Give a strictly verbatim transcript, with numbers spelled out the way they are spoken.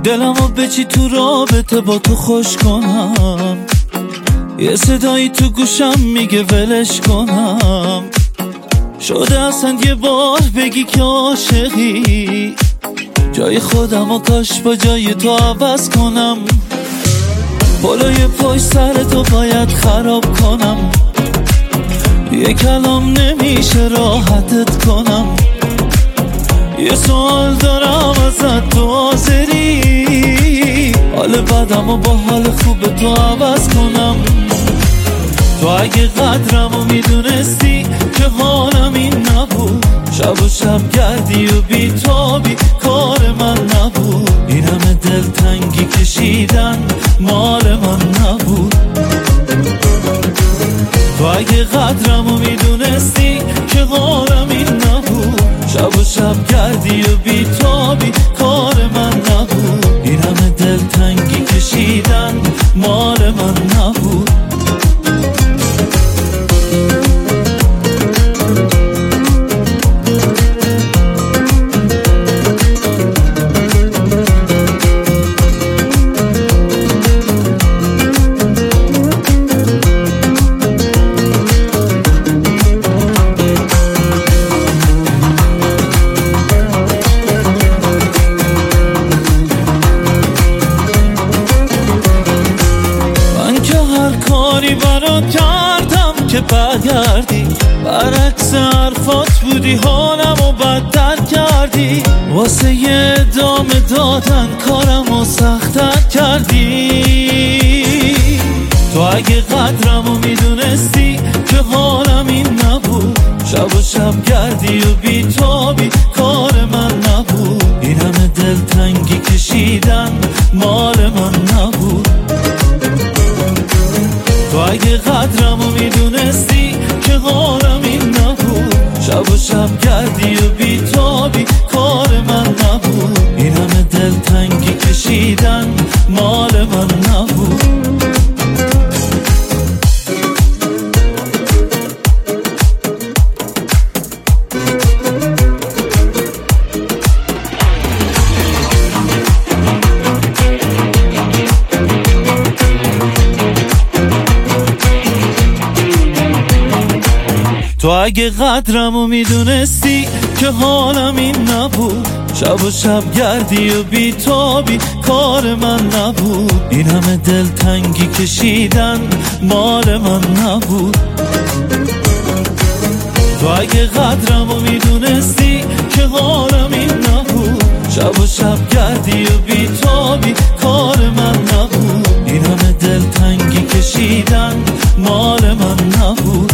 دلمو به چی تو رابطه با تو خوش کنم، یه صدایی تو گوشم میگه ولش کنم. شده اصلا یه بار بگی که عاشقی، جای خودم و کاش با جای تو عوض کنم. بالای پای سر تو باید خراب کنم، یه کلام نمیشه راحتت کنم. یه سوال دارم ازت، تو حاضری حال بدم و با حال خوب تو عوض کنم؟ تو اگه قدرمو میدونستی که حالم این نبود، شب و شب گردی و بیتابی کار من نبود. این همه دلتنگی کشیدن مال من نبود. تو اگه قدرمو میدونستی که حالم این نبود، شب و شب گردی و بیتابی کار من نبود. این همه دلتنگی کشیدن مال من نبود. کاری برات کردم که برگردی، برعکس حرفات بودی حالمو بدتر کردی. واسه یه ادامه دادن کارمو سخت‌تر کردی. تو اگه قدرمو میدونستی که حالم این نبود، شب و شب گردی و بیتابی کار من نبود. این همه دلتنگی کشیدن مال من نبود. تو اگه قدرمو میدونستی که حالم این نبود، شب و شب گردی و بیتابی کار من نبود. این همه دلتنگی کشیدن مال من نبود. تو اگه قدرمو میدونستی که حالم این نبود، شب و شب گردی و بیتابی کار من نبود. این همه دلتنگی کشیدن مال من نبود. تو اگه قدرمو میدونستی که حالم این نبود، شب و شب گردی و بیتابی کار من نبود. این همه دلتنگی کشیدن مال من نبود.